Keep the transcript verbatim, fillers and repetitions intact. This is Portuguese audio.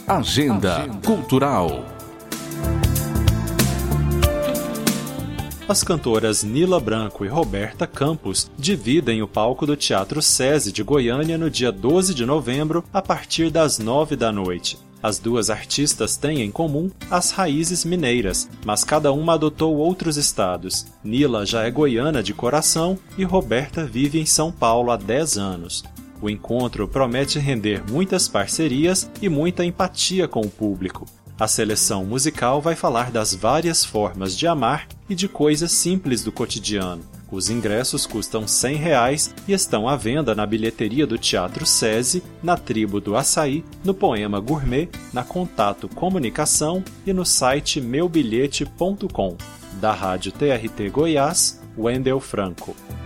Agenda, Agenda Cultural. As cantoras Nila Branco e Roberta Campos dividem o palco do Teatro SESI de Goiânia no dia doze de novembro, a partir das nove da noite. As duas artistas têm em comum as raízes mineiras, mas cada uma adotou outros estados. Nila já é goiana de coração e Roberta vive em São Paulo há dez anos. O encontro promete render muitas parcerias e muita empatia com o público. A seleção musical vai falar das várias formas de amar e de coisas simples do cotidiano. Os ingressos custam cem reais e estão à venda na bilheteria do Teatro SESI, na Tribo do Açaí, no Poema Gourmet, na Contato Comunicação e no site meu bilhete ponto com. Da Rádio T R T Goiás, Wendel Franco.